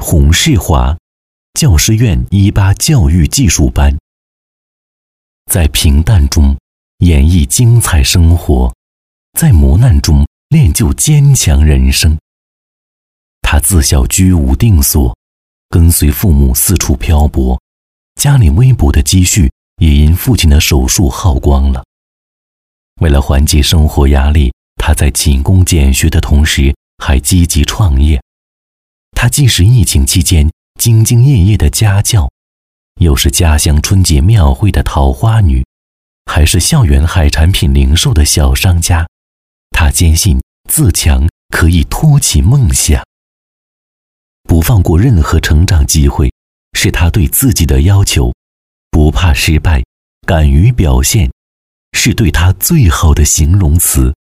洪世华，教师院18教育技术班。在平淡中演绎精彩生活，在磨难中练就坚强人生。他自小居无定所，跟随父母四处漂泊，家里微薄的积蓄也因父亲的手术耗光了。为了缓解生活压力，他在勤工俭学的同时还积极创业。他既是疫情期间兢兢业业的家教，又是家乡春节庙会的桃花女，还是校园海产品零售的小商家。他坚信自强可以托起梦想。不放过任何成长机会，是他对自己的要求。不怕失败，敢于表现，是对他最好的形容词。